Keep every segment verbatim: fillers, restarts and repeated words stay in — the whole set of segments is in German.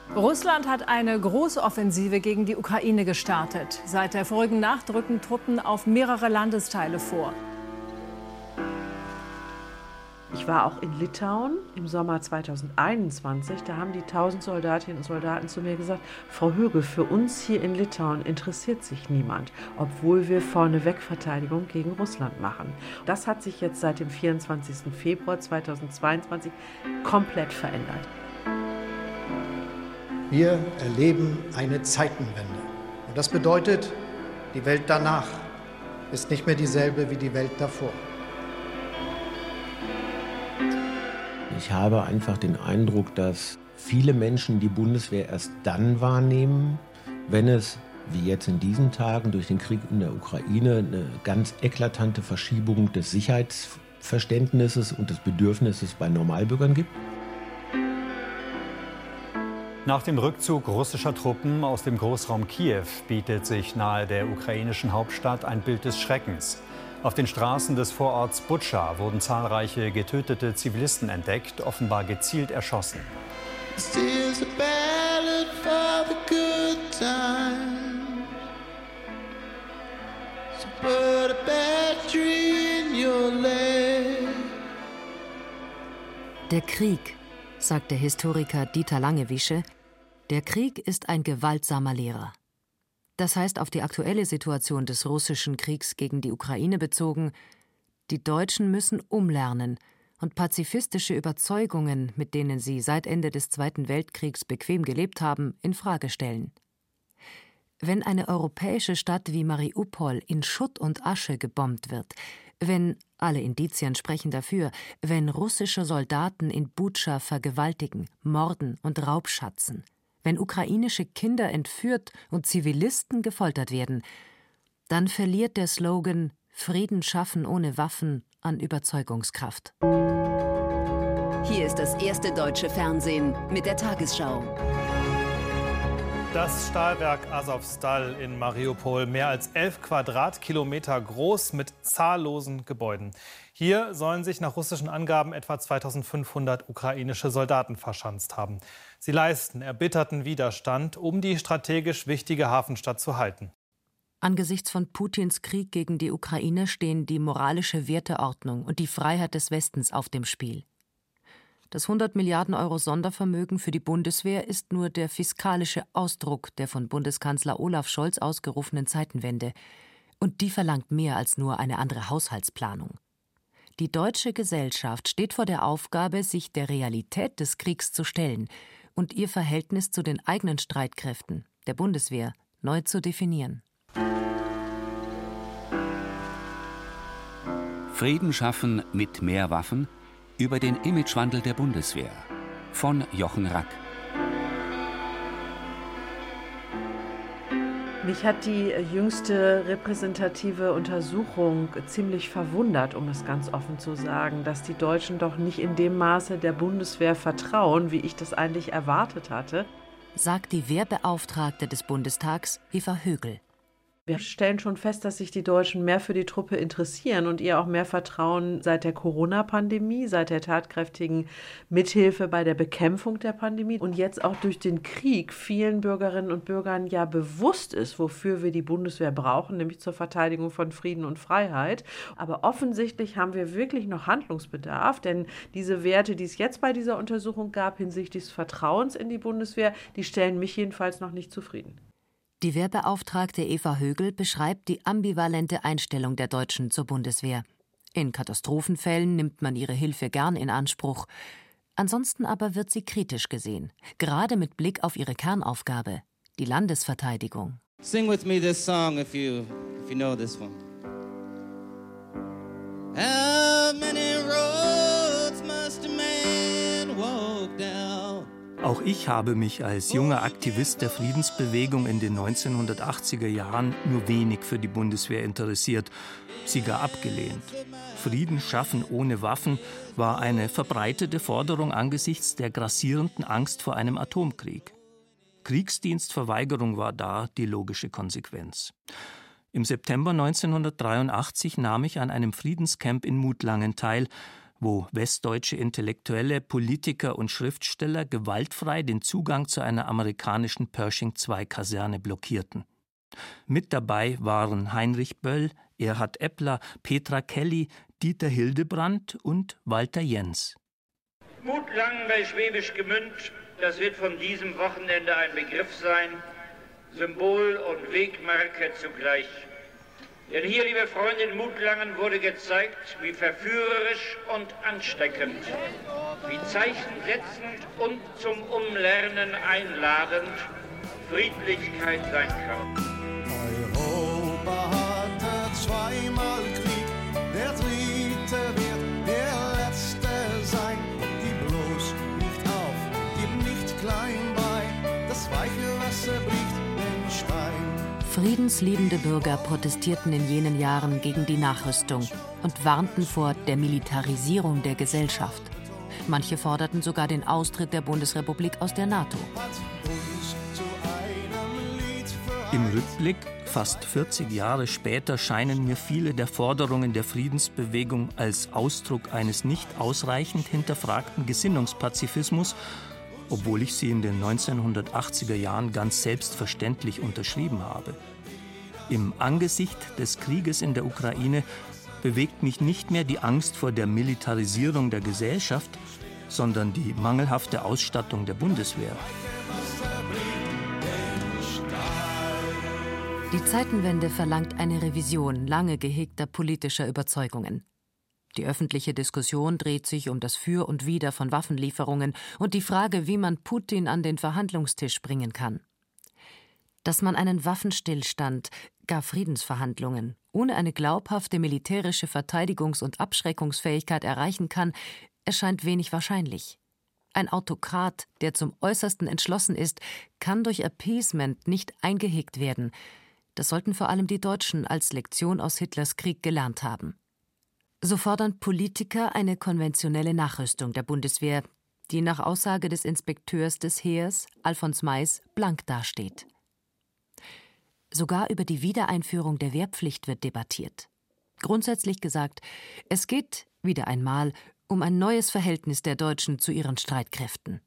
Russland hat eine Großoffensive gegen die Ukraine gestartet. Seit der vorigen Nacht rücken Truppen auf mehrere Landesteile vor. Ich war auch in Litauen im Sommer zweitausendeinundzwanzig. Da haben die tausend Soldatinnen und Soldaten zu mir gesagt, Frau Högel, für uns hier in Litauen interessiert sich niemand, obwohl wir vorneweg Verteidigung gegen Russland machen. Das hat sich jetzt seit dem vierundzwanzigsten Februar zweitausendzweiundzwanzig komplett verändert. Wir erleben eine Zeitenwende. Und das bedeutet, die Welt danach ist nicht mehr dieselbe wie die Welt davor. Ich habe einfach den Eindruck, dass viele Menschen die Bundeswehr erst dann wahrnehmen, wenn es, wie jetzt in diesen Tagen durch den Krieg in der Ukraine, eine ganz eklatante Verschiebung des Sicherheitsverständnisses und des Bedürfnisses bei Normalbürgern gibt. Nach dem Rückzug russischer Truppen aus dem Großraum Kiew bietet sich nahe der ukrainischen Hauptstadt ein Bild des Schreckens. Auf den Straßen des Vororts Butscha wurden zahlreiche getötete Zivilisten entdeckt, offenbar gezielt erschossen. Der Krieg, sagt der Historiker Dieter Langewiesche, der Krieg ist ein gewaltsamer Lehrer. Das heißt auf die aktuelle Situation des russischen Kriegs gegen die Ukraine bezogen, die Deutschen müssen umlernen und pazifistische Überzeugungen, mit denen sie seit Ende des Zweiten Weltkriegs bequem gelebt haben, in Frage stellen. Wenn eine europäische Stadt wie Mariupol in Schutt und Asche gebombt wird, wenn, alle Indizien sprechen dafür, wenn russische Soldaten in Butscha vergewaltigen, morden und raubschatzen, wenn ukrainische Kinder entführt und Zivilisten gefoltert werden, dann verliert der Slogan »Frieden schaffen ohne Waffen« an Überzeugungskraft. Hier ist das erste deutsche Fernsehen mit der Tagesschau. Das Stahlwerk Azovstal in Mariupol, mehr als elf Quadratkilometer groß mit zahllosen Gebäuden. Hier sollen sich nach russischen Angaben etwa zweitausendfünfhundert ukrainische Soldaten verschanzt haben. Sie leisten erbitterten Widerstand, um die strategisch wichtige Hafenstadt zu halten. Angesichts von Putins Krieg gegen die Ukraine stehen die moralische Werteordnung und die Freiheit des Westens auf dem Spiel. Das hundert Milliarden Euro Sondervermögen für die Bundeswehr ist nur der fiskalische Ausdruck der von Bundeskanzler Olaf Scholz ausgerufenen Zeitenwende. Und die verlangt mehr als nur eine andere Haushaltsplanung. Die deutsche Gesellschaft steht vor der Aufgabe, sich der Realität des Kriegs zu stellen und ihr Verhältnis zu den eigenen Streitkräften, der Bundeswehr, neu zu definieren. Frieden schaffen mit mehr Waffen? Über den Imagewandel der Bundeswehr von Jochen Rack. Mich hat die jüngste repräsentative Untersuchung ziemlich verwundert, um es ganz offen zu sagen, dass die Deutschen doch nicht in dem Maße der Bundeswehr vertrauen, wie ich das eigentlich erwartet hatte, sagt die Wehrbeauftragte des Bundestags, Eva Högel. Wir stellen schon fest, dass sich die Deutschen mehr für die Truppe interessieren und ihr auch mehr vertrauen seit der Corona-Pandemie, seit der tatkräftigen Mithilfe bei der Bekämpfung der Pandemie und jetzt auch durch den Krieg vielen Bürgerinnen und Bürgern ja bewusst ist, wofür wir die Bundeswehr brauchen, nämlich zur Verteidigung von Frieden und Freiheit. Aber offensichtlich haben wir wirklich noch Handlungsbedarf, denn diese Werte, die es jetzt bei dieser Untersuchung gab hinsichtlich des Vertrauens in die Bundeswehr, die stellen mich jedenfalls noch nicht zufrieden. Die Wehrbeauftragte Eva Högel beschreibt die ambivalente Einstellung der Deutschen zur Bundeswehr. In Katastrophenfällen nimmt man ihre Hilfe gern in Anspruch. Ansonsten aber wird sie kritisch gesehen, gerade mit Blick auf ihre Kernaufgabe, die Landesverteidigung. Sing with me this song if you, if you know this one. How many roads must a man walk down? Auch ich habe mich als junger Aktivist der Friedensbewegung in den neunzehnhundertachtziger Jahren nur wenig für die Bundeswehr interessiert, sie gar abgelehnt. Frieden schaffen ohne Waffen war eine verbreitete Forderung angesichts der grassierenden Angst vor einem Atomkrieg. Kriegsdienstverweigerung war da die logische Konsequenz. Im September neunzehnhundertdreiundachtzig nahm ich an einem Friedenscamp in Mutlangen teil, wo westdeutsche Intellektuelle, Politiker und Schriftsteller gewaltfrei den Zugang zu einer amerikanischen Pershing zwei Kaserne blockierten. Mit dabei waren Heinrich Böll, Erhard Eppler, Petra Kelly, Dieter Hildebrandt und Walter Jens. Mutlangen bei Schwäbisch Gmünd, das wird von diesem Wochenende ein Begriff sein, Symbol und Wegmarke zugleich. Denn hier, liebe Freunde, in Mutlangen wurde gezeigt, wie verführerisch und ansteckend, wie zeichensetzend und zum Umlernen einladend Friedlichkeit sein kann. Europa hatte zweimal Krieg, der dritte wird der letzte sein. Gib los, nicht auf, gib nicht klein bei, das weiche Wasser bricht den Stein. Friedensliebende Bürger protestierten in jenen Jahren gegen die Nachrüstung und warnten vor der Militarisierung der Gesellschaft. Manche forderten sogar den Austritt der Bundesrepublik aus der NATO. Im Rückblick, fast vierzig Jahre später, scheinen mir viele der Forderungen der Friedensbewegung als Ausdruck eines nicht ausreichend hinterfragten Gesinnungspazifismus, obwohl ich sie in den neunzehnhundertachtziger Jahren ganz selbstverständlich unterschrieben habe. Im Angesicht des Krieges in der Ukraine bewegt mich nicht mehr die Angst vor der Militarisierung der Gesellschaft, sondern die mangelhafte Ausstattung der Bundeswehr. Die Zeitenwende verlangt eine Revision lange gehegter politischer Überzeugungen. Die öffentliche Diskussion dreht sich um das Für und Wider von Waffenlieferungen und die Frage, wie man Putin an den Verhandlungstisch bringen kann. Dass man einen Waffenstillstand, gar Friedensverhandlungen, ohne eine glaubhafte militärische Verteidigungs- und Abschreckungsfähigkeit erreichen kann, erscheint wenig wahrscheinlich. Ein Autokrat, der zum Äußersten entschlossen ist, kann durch Appeasement nicht eingehegt werden. Das sollten vor allem die Deutschen als Lektion aus Hitlers Krieg gelernt haben. So fordern Politiker eine konventionelle Nachrüstung der Bundeswehr, die nach Aussage des Inspekteurs des Heers, Alfons Mais, blank dasteht. Sogar über die Wiedereinführung der Wehrpflicht wird debattiert. Grundsätzlich gesagt, es geht, wieder einmal, um ein neues Verhältnis der Deutschen zu ihren Streitkräften.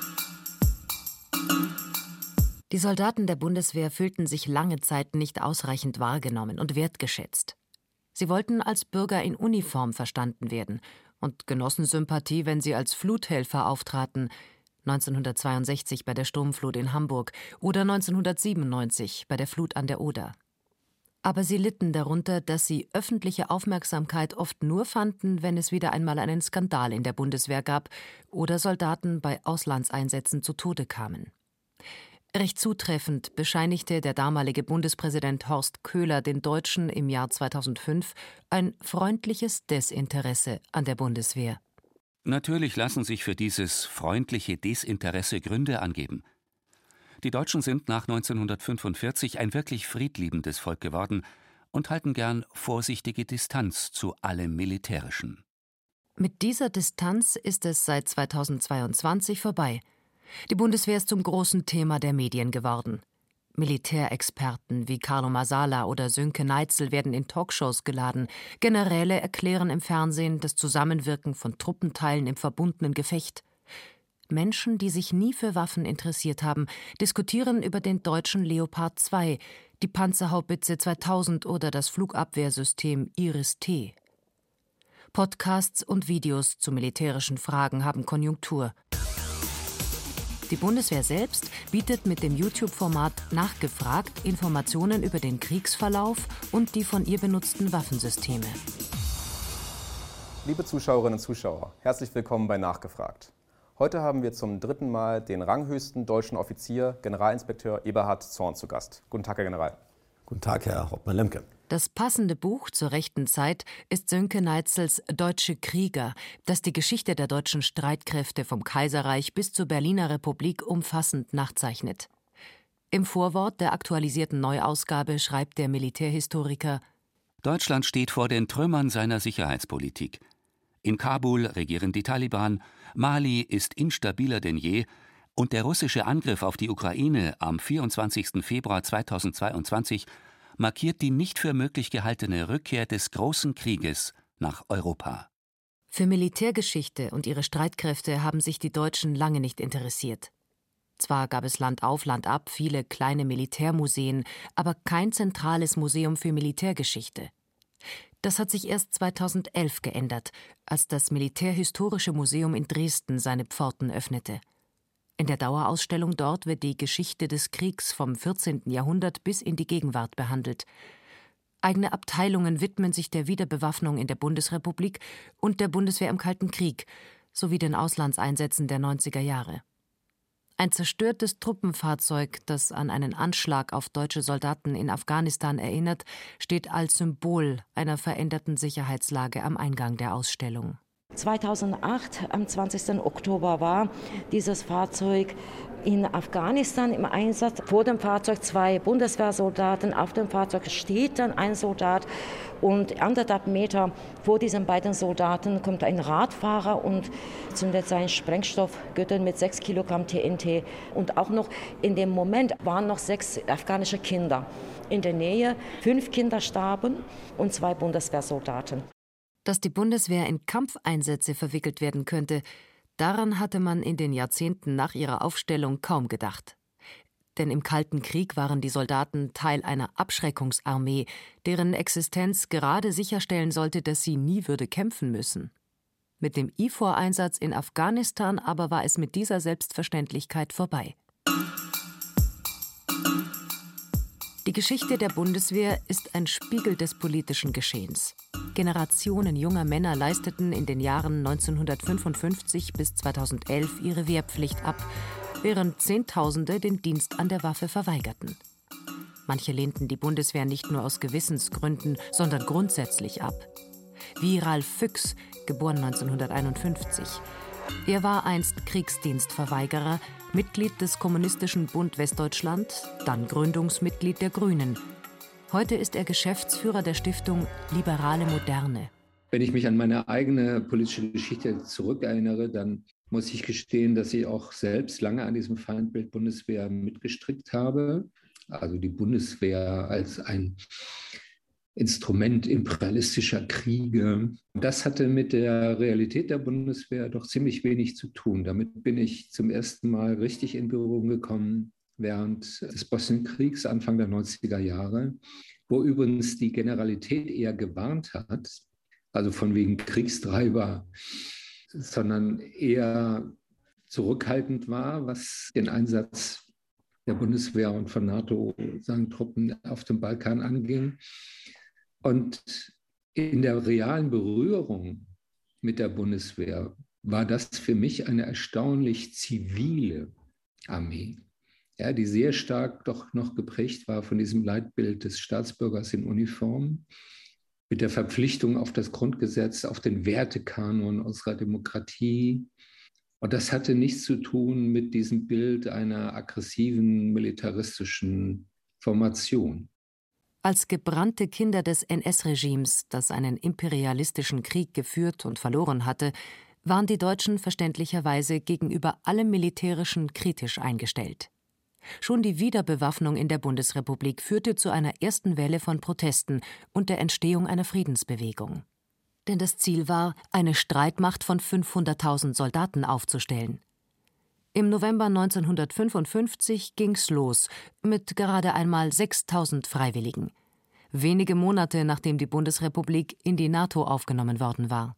Die Soldaten der Bundeswehr fühlten sich lange Zeit nicht ausreichend wahrgenommen und wertgeschätzt. Sie wollten als Bürger in Uniform verstanden werden und genossen Sympathie, wenn sie als Fluthelfer auftraten, neunzehnhundertzweiundsechzig bei der Sturmflut in Hamburg oder neunzehnhundertsiebenundneunzig bei der Flut an der Oder. Aber sie litten darunter, dass sie öffentliche Aufmerksamkeit oft nur fanden, wenn es wieder einmal einen Skandal in der Bundeswehr gab oder Soldaten bei Auslandseinsätzen zu Tode kamen. Recht zutreffend bescheinigte der damalige Bundespräsident Horst Köhler den Deutschen im Jahr zweitausendfünf ein freundliches Desinteresse an der Bundeswehr. Natürlich lassen sich für dieses freundliche Desinteresse Gründe angeben. Die Deutschen sind nach neunzehnhundertfünfundvierzig ein wirklich friedliebendes Volk geworden und halten gern vorsichtige Distanz zu allem Militärischen. Mit dieser Distanz ist es seit zweitausendzweiundzwanzig vorbei. Die Bundeswehr ist zum großen Thema der Medien geworden. Militärexperten wie Carlo Masala oder Sönke Neitzel werden in Talkshows geladen. Generäle erklären im Fernsehen das Zusammenwirken von Truppenteilen im verbundenen Gefecht. Menschen, die sich nie für Waffen interessiert haben, diskutieren über den deutschen Leopard zwei, die Panzerhaubitze zweitausend oder das Flugabwehrsystem Iris-T. Podcasts und Videos zu militärischen Fragen haben Konjunktur. Die Bundeswehr selbst bietet mit dem YouTube-Format Nachgefragt Informationen über den Kriegsverlauf und die von ihr benutzten Waffensysteme. Liebe Zuschauerinnen und Zuschauer, herzlich willkommen bei Nachgefragt. Heute haben wir zum dritten Mal den ranghöchsten deutschen Offizier, Generalinspekteur Eberhard Zorn, zu Gast. Guten Tag, Herr General. Guten Tag, Herr Hauptmann-Lemke. Das passende Buch zur rechten Zeit ist Sönke Neitzels »Deutsche Krieger«, das die Geschichte der deutschen Streitkräfte vom Kaiserreich bis zur Berliner Republik umfassend nachzeichnet. Im Vorwort der aktualisierten Neuausgabe schreibt der Militärhistoriker: Deutschland steht vor den Trümmern seiner Sicherheitspolitik. In Kabul regieren die Taliban, Mali ist instabiler denn je und der russische Angriff auf die Ukraine am vierundzwanzigsten Februar zweitausendzweiundzwanzig markiert die nicht für möglich gehaltene Rückkehr des großen Krieges nach Europa. Für Militärgeschichte und ihre Streitkräfte haben sich die Deutschen lange nicht interessiert. Zwar gab es Land auf, Land ab viele kleine Militärmuseen, aber kein zentrales Museum für Militärgeschichte. Das hat sich erst zweitausendelf geändert, als das Militärhistorische Museum in Dresden seine Pforten öffnete. In der Dauerausstellung dort wird die Geschichte des Kriegs vom vierzehnten Jahrhundert bis in die Gegenwart behandelt. Eigene Abteilungen widmen sich der Wiederbewaffnung in der Bundesrepublik und der Bundeswehr im Kalten Krieg sowie den Auslandseinsätzen der neunziger Jahre. Ein zerstörtes Truppenfahrzeug, das an einen Anschlag auf deutsche Soldaten in Afghanistan erinnert, steht als Symbol einer veränderten Sicherheitslage am Eingang der Ausstellung. zweitausendacht, am zwanzigsten Oktober, war dieses Fahrzeug in Afghanistan im Einsatz. Vor dem Fahrzeug zwei Bundeswehrsoldaten, auf dem Fahrzeug steht dann ein Soldat und anderthalb Meter vor diesen beiden Soldaten kommt ein Radfahrer und zündet seinen Sprengstoffgürtel mit sechs Kilogramm T N T. Und auch noch in dem Moment waren noch sechs afghanische Kinder in der Nähe. Fünf Kinder starben und zwei Bundeswehrsoldaten. Dass die Bundeswehr in Kampfeinsätze verwickelt werden könnte, daran hatte man in den Jahrzehnten nach ihrer Aufstellung kaum gedacht. Denn im Kalten Krieg waren die Soldaten Teil einer Abschreckungsarmee, deren Existenz gerade sicherstellen sollte, dass sie nie würde kämpfen müssen. Mit dem I F O R-Einsatz in Afghanistan aber war es mit dieser Selbstverständlichkeit vorbei. Die Geschichte der Bundeswehr ist ein Spiegel des politischen Geschehens. Generationen junger Männer leisteten in den Jahren neunzehnhundertfünfundfünfzig bis zweitausendelf ihre Wehrpflicht ab, während Zehntausende den Dienst an der Waffe verweigerten. Manche lehnten die Bundeswehr nicht nur aus Gewissensgründen, sondern grundsätzlich ab. Wie Ralf Füchs, geboren neunzehnhunderteinundfünfzig. Er war einst Kriegsdienstverweigerer, Mitglied des Kommunistischen Bund Westdeutschland, dann Gründungsmitglied der Grünen. Heute ist er Geschäftsführer der Stiftung Liberale Moderne. Wenn ich mich an meine eigene politische Geschichte zurückerinnere, dann muss ich gestehen, dass ich auch selbst lange an diesem Feindbild Bundeswehr mitgestrickt habe. Also die Bundeswehr als ein Instrument imperialistischer Kriege. Das hatte mit der Realität der Bundeswehr doch ziemlich wenig zu tun. Damit bin ich zum ersten Mal richtig in Berührung gekommen während des Bosnienkriegs, Anfang der neunziger Jahre, wo übrigens die Generalität eher gewarnt hat, also von wegen Kriegstreiber, sondern eher zurückhaltend war, was den Einsatz der Bundeswehr und von NATO-Truppen auf dem Balkan anging. Und in der realen Berührung mit der Bundeswehr war das für mich eine erstaunlich zivile Armee, ja, die sehr stark doch noch geprägt war von diesem Leitbild des Staatsbürgers in Uniform, mit der Verpflichtung auf das Grundgesetz, auf den Wertekanon unserer Demokratie. Und das hatte nichts zu tun mit diesem Bild einer aggressiven militaristischen Formation. Als gebrannte Kinder des N S-Regimes, das einen imperialistischen Krieg geführt und verloren hatte, waren die Deutschen verständlicherweise gegenüber allem Militärischen kritisch eingestellt. Schon die Wiederbewaffnung in der Bundesrepublik führte zu einer ersten Welle von Protesten und der Entstehung einer Friedensbewegung. Denn das Ziel war, eine Streitmacht von fünfhunderttausend Soldaten aufzustellen. Im November neunzehnhundertfünfundfünfzig ging's los mit gerade einmal sechstausend Freiwilligen. Wenige Monate nachdem die Bundesrepublik in die NATO aufgenommen worden war.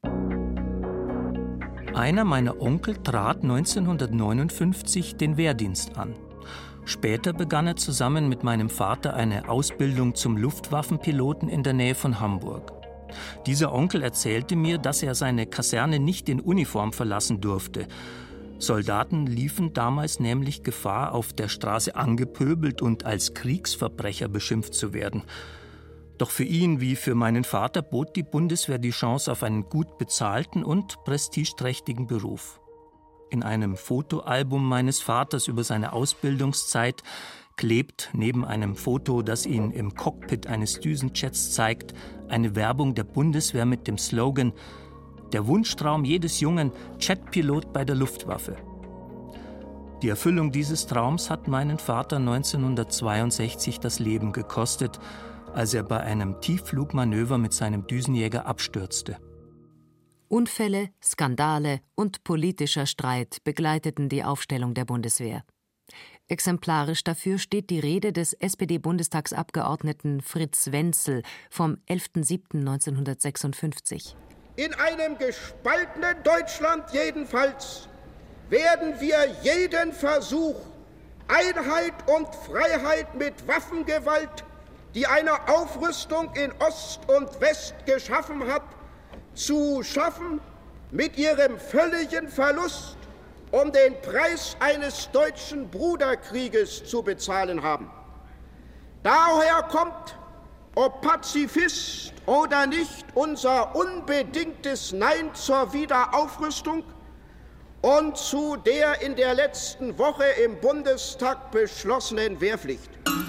Einer meiner Onkel trat neunzehnhundertneunundfünfzig den Wehrdienst an. Später begann er zusammen mit meinem Vater eine Ausbildung zum Luftwaffenpiloten in der Nähe von Hamburg. Dieser Onkel erzählte mir, dass er seine Kaserne nicht in Uniform verlassen durfte. Soldaten liefen damals nämlich Gefahr, auf der Straße angepöbelt und als Kriegsverbrecher beschimpft zu werden. Doch für ihn wie für meinen Vater bot die Bundeswehr die Chance auf einen gut bezahlten und prestigeträchtigen Beruf. In einem Fotoalbum meines Vaters über seine Ausbildungszeit klebt neben einem Foto, das ihn im Cockpit eines Düsenjets zeigt, eine Werbung der Bundeswehr mit dem Slogan »Der Wunschtraum jedes Jungen, Jetpilot bei der Luftwaffe«. Die Erfüllung dieses Traums hat meinen Vater neunzehnhundertzweiundsechzig das Leben gekostet, als er bei einem Tiefflugmanöver mit seinem Düsenjäger abstürzte. Unfälle, Skandale und politischer Streit begleiteten die Aufstellung der Bundeswehr. Exemplarisch dafür steht die Rede des S P D-Bundestagsabgeordneten Fritz Wenzel vom elften siebten neunzehnhundertsechsundfünfzig. In einem gespaltenen Deutschland jedenfalls werden wir jeden Versuch, Einheit und Freiheit mit Waffengewalt, die eine Aufrüstung in Ost und West geschaffen hat, zu schaffen, mit ihrem völligen Verlust um den Preis eines deutschen Bruderkrieges zu bezahlen haben. Daher kommt, ob Pazifist oder nicht, unser unbedingtes Nein zur Wiederaufrüstung und zu der in der letzten Woche im Bundestag beschlossenen Wehrpflicht.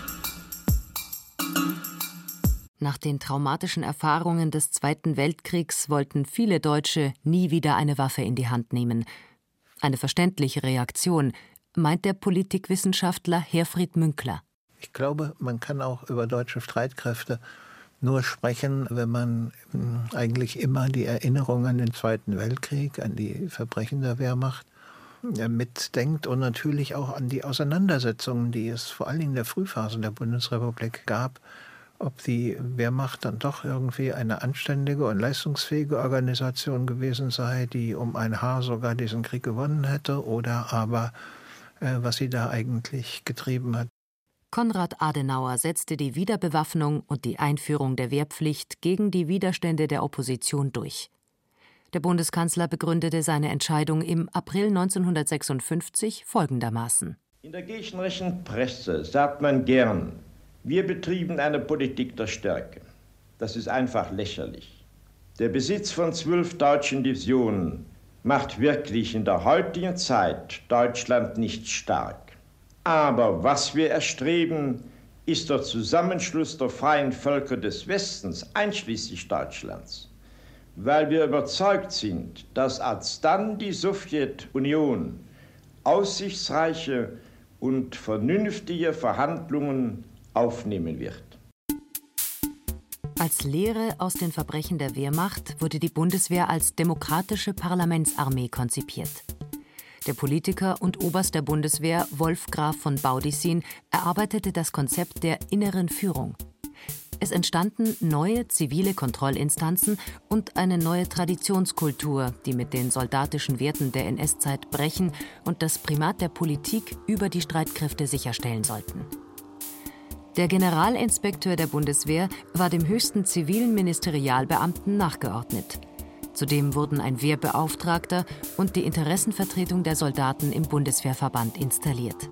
Nach den traumatischen Erfahrungen des Zweiten Weltkriegs wollten viele Deutsche nie wieder eine Waffe in die Hand nehmen. Eine verständliche Reaktion, meint der Politikwissenschaftler Herfried Münkler. Ich glaube, man kann auch über deutsche Streitkräfte nur sprechen, wenn man eigentlich immer die Erinnerung an den Zweiten Weltkrieg, an die Verbrechen der Wehrmacht mitdenkt und natürlich auch an die Auseinandersetzungen, die es vor allen Dingen in der Frühphase der Bundesrepublik gab, ob die Wehrmacht dann doch irgendwie eine anständige und leistungsfähige Organisation gewesen sei, die um ein Haar sogar diesen Krieg gewonnen hätte, oder aber äh, was sie da eigentlich getrieben hat. Konrad Adenauer setzte die Wiederbewaffnung und die Einführung der Wehrpflicht gegen die Widerstände der Opposition durch. Der Bundeskanzler begründete seine Entscheidung im April neunzehnhundertsechsundfünfzig folgendermaßen: In der gegnerischen Presse sagt man gern, wir betrieben eine Politik der Stärke. Das ist einfach lächerlich. Der Besitz von zwölf deutschen Divisionen macht wirklich in der heutigen Zeit Deutschland nicht stark. Aber was wir erstreben, ist der Zusammenschluss der freien Völker des Westens, einschließlich Deutschlands. Weil wir überzeugt sind, dass alsdann die Sowjetunion aussichtsreiche und vernünftige Verhandlungen aufnehmen wird. Als Lehre aus den Verbrechen der Wehrmacht wurde die Bundeswehr als demokratische Parlamentsarmee konzipiert. Der Politiker und Oberst der Bundeswehr Wolf Graf von Baudissin erarbeitete das Konzept der inneren Führung. Es entstanden neue zivile Kontrollinstanzen und eine neue Traditionskultur, die mit den soldatischen Werten der N S-Zeit brechen und das Primat der Politik über die Streitkräfte sicherstellen sollten. Der Generalinspekteur der Bundeswehr war dem höchsten zivilen Ministerialbeamten nachgeordnet. Zudem wurden ein Wehrbeauftragter und die Interessenvertretung der Soldaten im Bundeswehrverband installiert.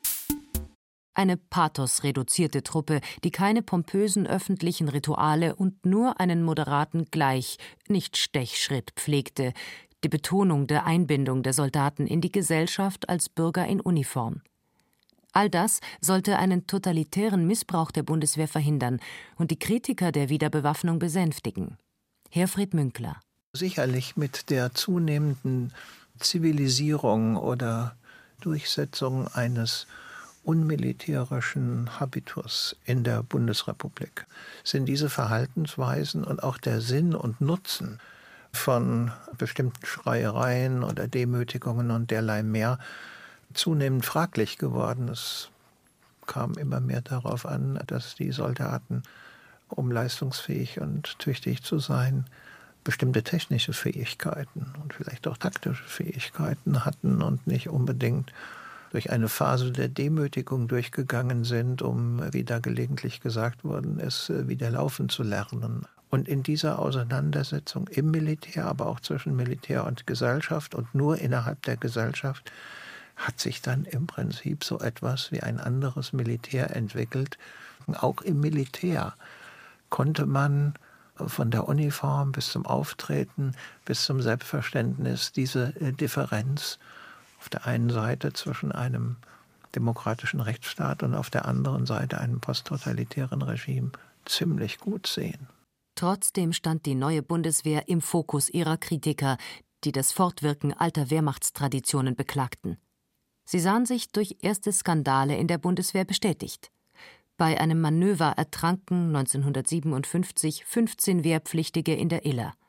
Eine pathosreduzierte Truppe, die keine pompösen öffentlichen Rituale und nur einen moderaten Gleich-, nicht Stechschritt pflegte, die Betonung der Einbindung der Soldaten in die Gesellschaft als Bürger in Uniform. All das sollte einen totalitären Missbrauch der Bundeswehr verhindern und die Kritiker der Wiederbewaffnung besänftigen. Herfried Münkler. Sicherlich mit der zunehmenden Zivilisierung oder Durchsetzung eines unmilitärischen Habitus in der Bundesrepublik sind diese Verhaltensweisen und auch der Sinn und Nutzen von bestimmten Schreiereien oder Demütigungen und derlei mehr zunehmend fraglich geworden. Es kam immer mehr darauf an, dass die Soldaten, um leistungsfähig und tüchtig zu sein, bestimmte technische Fähigkeiten und vielleicht auch taktische Fähigkeiten hatten und nicht unbedingt durch eine Phase der Demütigung durchgegangen sind, um, wie da gelegentlich gesagt worden ist, wieder laufen zu lernen. Und in dieser Auseinandersetzung im Militär, aber auch zwischen Militär und Gesellschaft und nur innerhalb der Gesellschaft, hat sich dann im Prinzip so etwas wie ein anderes Militär entwickelt. Auch im Militär konnte man von der Uniform bis zum Auftreten, bis zum Selbstverständnis diese Differenz auf der einen Seite zwischen einem demokratischen Rechtsstaat und auf der anderen Seite einem posttotalitären Regime ziemlich gut sehen. Trotzdem stand die neue Bundeswehr im Fokus ihrer Kritiker, die das Fortwirken alter Wehrmachtstraditionen beklagten. Sie sahen sich durch erste Skandale in der Bundeswehr bestätigt. Bei einem Manöver ertranken neunzehnhundertsiebenundfünfzig fünfzehn Wehrpflichtige in der Iller.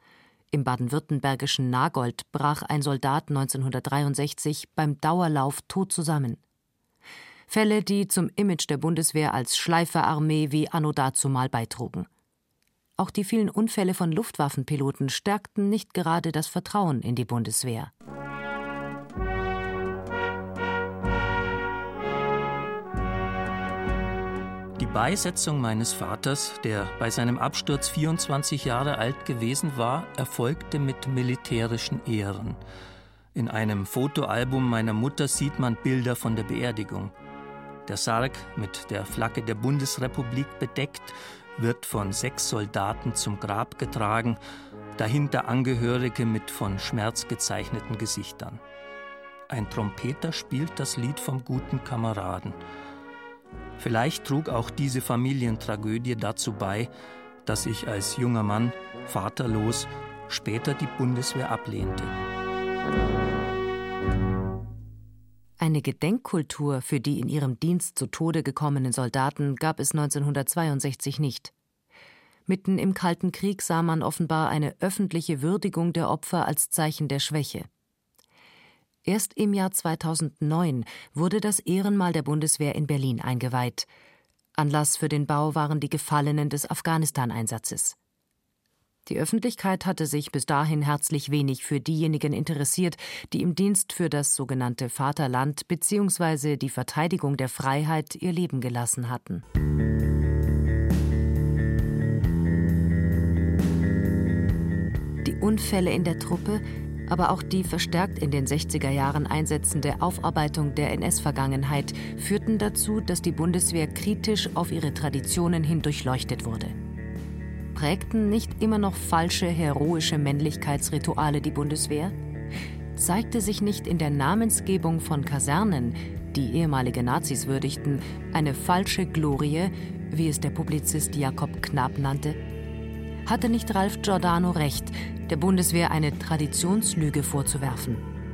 Im baden-württembergischen Nagold brach ein Soldat neunzehnhundertdreiundsechzig beim Dauerlauf tot zusammen. Fälle, die zum Image der Bundeswehr als Schleiferarmee wie anno dazumal beitrugen. Auch die vielen Unfälle von Luftwaffenpiloten stärkten nicht gerade das Vertrauen in die Bundeswehr. Die Beisetzung meines Vaters, der bei seinem Absturz vierundzwanzig Jahre alt gewesen war, erfolgte mit militärischen Ehren. In einem Fotoalbum meiner Mutter sieht man Bilder von der Beerdigung. Der Sarg, mit der Flagge der Bundesrepublik bedeckt, wird von sechs Soldaten zum Grab getragen, dahinter Angehörige mit von Schmerz gezeichneten Gesichtern. Ein Trompeter spielt das Lied vom guten Kameraden. Vielleicht trug auch diese Familientragödie dazu bei, dass ich als junger Mann, vaterlos, später die Bundeswehr ablehnte. Eine Gedenkkultur für die in ihrem Dienst zu Tode gekommenen Soldaten gab es neunzehnhundertzweiundsechzig nicht. Mitten im Kalten Krieg sah man offenbar eine öffentliche Würdigung der Opfer als Zeichen der Schwäche. Erst im Jahr zweitausendneun wurde das Ehrenmal der Bundeswehr in Berlin eingeweiht. Anlass für den Bau waren die Gefallenen des Afghanistan-Einsatzes. Die Öffentlichkeit hatte sich bis dahin herzlich wenig für diejenigen interessiert, die im Dienst für das sogenannte Vaterland bzw. die Verteidigung der Freiheit ihr Leben gelassen hatten. Die Unfälle in der Truppe, aber auch die verstärkt in den sechziger Jahren einsetzende Aufarbeitung der N S-Vergangenheit führten dazu, dass die Bundeswehr kritisch auf ihre Traditionen hin durchleuchtet wurde. Prägten nicht immer noch falsche, heroische Männlichkeitsrituale die Bundeswehr? Zeigte sich nicht in der Namensgebung von Kasernen, die ehemalige Nazis würdigten, eine falsche Glorie, wie es der Publizist Jakob Knapp nannte? Hatte nicht Ralf Giordano recht, der Bundeswehr eine Traditionslüge vorzuwerfen?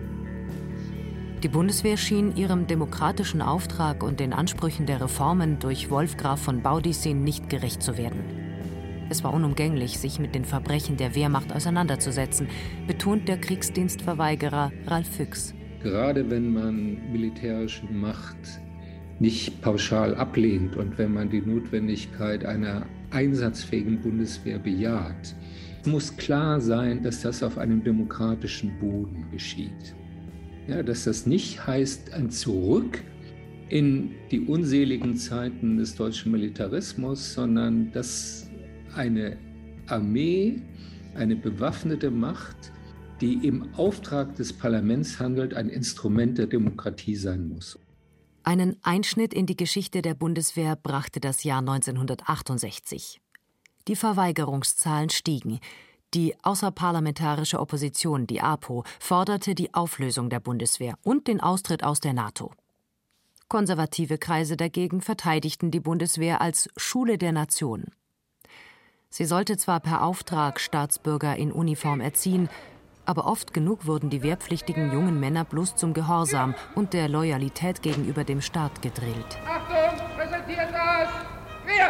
Die Bundeswehr schien ihrem demokratischen Auftrag und den Ansprüchen der Reformen durch Wolf Graf von Baudissin nicht gerecht zu werden. Es war unumgänglich, sich mit den Verbrechen der Wehrmacht auseinanderzusetzen, betont der Kriegsdienstverweigerer Ralf Füchs. Gerade wenn man militärische Macht nicht pauschal ablehnt und wenn man die Notwendigkeit einer einsatzfähigen Bundeswehr bejaht, muss klar sein, dass das auf einem demokratischen Boden geschieht. Ja, dass das nicht heißt ein Zurück in die unseligen Zeiten des deutschen Militarismus, sondern dass eine Armee, eine bewaffnete Macht, die im Auftrag des Parlaments handelt, ein Instrument der Demokratie sein muss. Einen Einschnitt in die Geschichte der Bundeswehr brachte das Jahr neunzehnhundertachtundsechzig. Die Verweigerungszahlen stiegen. Die außerparlamentarische Opposition, die APO, forderte die Auflösung der Bundeswehr und den Austritt aus der NATO. Konservative Kreise dagegen verteidigten die Bundeswehr als Schule der Nation. Sie sollte zwar per Auftrag Staatsbürger in Uniform erziehen, aber oft genug wurden die wehrpflichtigen jungen Männer bloß zum Gehorsam und der Loyalität gegenüber dem Staat gedrillt. Achtung, präsentiert das! Wir!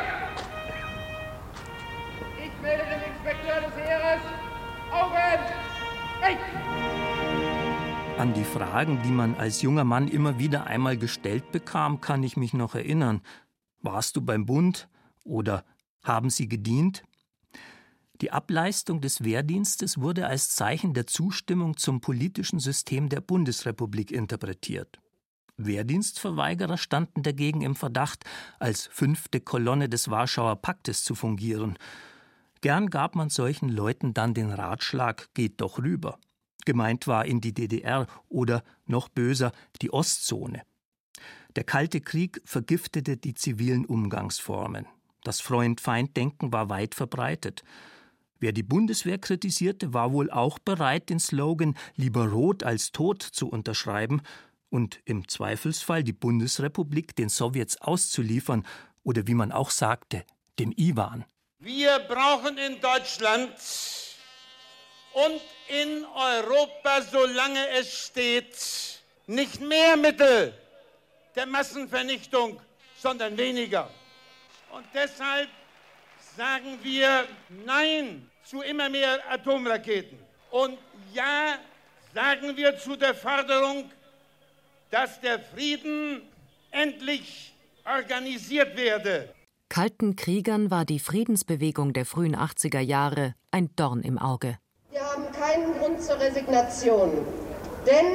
Ich melde den Inspekteur des Heeres. Augen! Rechts! An die Fragen, die man als junger Mann immer wieder einmal gestellt bekam, kann ich mich noch erinnern. Warst du beim Bund? Oder haben Sie gedient? Die Ableistung des Wehrdienstes wurde als Zeichen der Zustimmung zum politischen System der Bundesrepublik interpretiert. Wehrdienstverweigerer standen dagegen im Verdacht, als fünfte Kolonne des Warschauer Paktes zu fungieren. Gern gab man solchen Leuten dann den Ratschlag, geht doch rüber. Gemeint war in die D D R oder, noch böser, die Ostzone. Der Kalte Krieg vergiftete die zivilen Umgangsformen. Das Freund-Feind-Denken war weit verbreitet. Wer die Bundeswehr kritisierte, war wohl auch bereit, den Slogan »Lieber rot als tot« zu unterschreiben und im Zweifelsfall die Bundesrepublik den Sowjets auszuliefern oder, wie man auch sagte, dem Iwan. Wir brauchen in Deutschland und in Europa, solange es steht, nicht mehr Mittel der Massenvernichtung, sondern weniger. Und deshalb sagen wir Nein zu immer mehr Atomraketen. Und ja, sagen wir zu der Forderung, dass der Frieden endlich organisiert werde. Kalten Kriegern war die Friedensbewegung der frühen achtziger Jahre ein Dorn im Auge. Wir haben keinen Grund zur Resignation, denn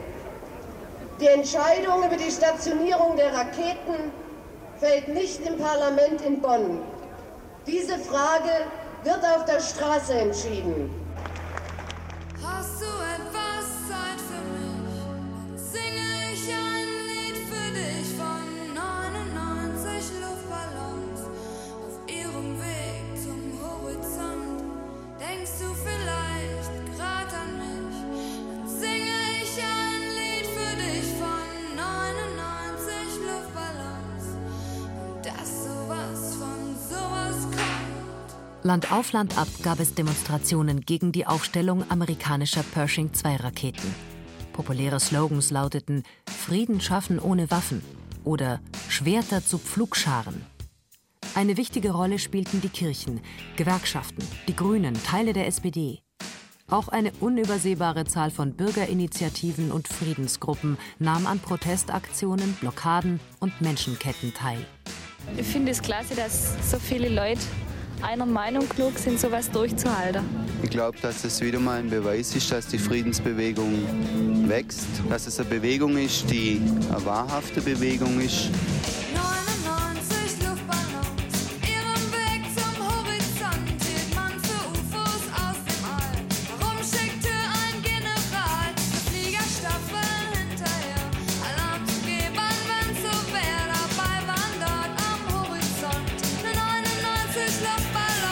die Entscheidung über die Stationierung der Raketen fällt nicht im Parlament in Bonn. Diese Frage wird auf der Straße entschieden. Hast du etwas Zeit für mich? Singe ich ein Lied für dich von neunundneunzig Luftballons auf ihrem Weg zum Horizont. Denkst du vielleicht grad an mich? Dann singe ich ein Lied für dich von neunundneunzig Luftballons und dass sowas von sowas kommt. Land auf Land ab gab es Demonstrationen gegen die Aufstellung amerikanischer Pershing zwei Raketen. Populäre Slogans lauteten »Frieden schaffen ohne Waffen« oder »Schwerter zu Pflugscharen«. Eine wichtige Rolle spielten die Kirchen, Gewerkschaften, die Grünen, Teile der S P D. Auch eine unübersehbare Zahl von Bürgerinitiativen und Friedensgruppen nahm an Protestaktionen, Blockaden und Menschenketten teil. Ich finde es klasse, dass so viele Leute einer Meinung genug sind, sowas durchzuhalten. Ich glaube, dass es wieder mal ein Beweis ist, dass die Friedensbewegung wächst, dass es eine Bewegung ist, die eine wahrhafte Bewegung ist. neunundneunzig Luftballons, ihrem Weg zum Horizont, hielt man für U F Os aus dem All. Warum schickte ein General Fliegerstaffeln hinterher? Alarm zu geben, wenn's so wär, dabei waren dort am Horizont nur neunundneunzig Luftballons.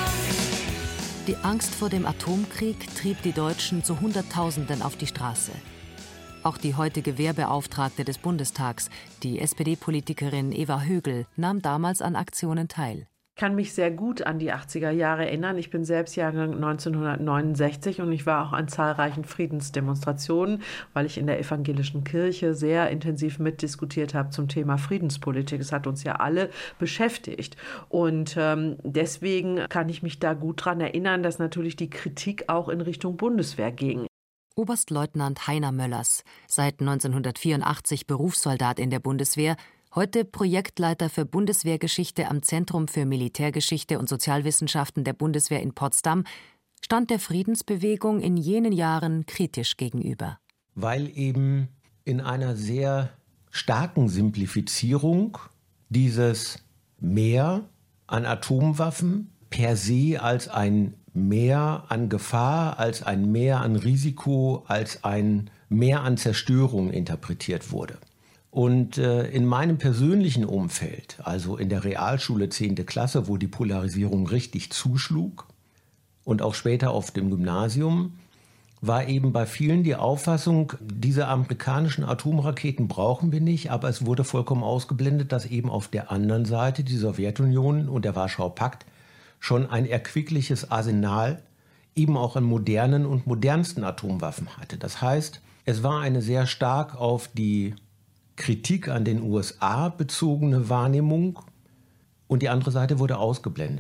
Die Angst vor dem Atomkrieg trieb die Deutschen zu Hunderttausenden auf die Straße. Auch die heutige Wehrbeauftragte des Bundestags, die S P D-Politikerin Eva Högel, nahm damals an Aktionen teil. Ich kann mich sehr gut an die achtziger Jahre erinnern. Ich bin selbst Jahrgang neunzehnhundertneunundsechzig und ich war auch an zahlreichen Friedensdemonstrationen, weil ich in der evangelischen Kirche sehr intensiv mitdiskutiert habe zum Thema Friedenspolitik. Es hat uns ja alle beschäftigt. Und ähm, deswegen kann ich mich da gut daran erinnern, dass natürlich die Kritik auch in Richtung Bundeswehr ging. Oberstleutnant Heiner Möllers, seit neunzehnhundertvierundachtzig Berufssoldat in der Bundeswehr, heute Projektleiter für Bundeswehrgeschichte am Zentrum für Militärgeschichte und Sozialwissenschaften der Bundeswehr in Potsdam, stand der Friedensbewegung in jenen Jahren kritisch gegenüber. Weil eben in einer sehr starken Simplifizierung dieses Mehr an Atomwaffen per se als ein Mehr an Gefahr, als ein Mehr an Risiko, als ein Mehr an Zerstörung interpretiert wurde. Und äh, in meinem persönlichen Umfeld, also in der Realschule zehnte Klasse, wo die Polarisierung richtig zuschlug und auch später auf dem Gymnasium, war eben bei vielen die Auffassung, diese amerikanischen Atomraketen brauchen wir nicht, aber es wurde vollkommen ausgeblendet, dass eben auf der anderen Seite die Sowjetunion und der Warschauer Pakt schon ein erquickliches Arsenal eben auch an modernen und modernsten Atomwaffen hatte. Das heißt, es war eine sehr stark auf die Kritik an den U S A bezogene Wahrnehmung und die andere Seite wurde ausgeblendet.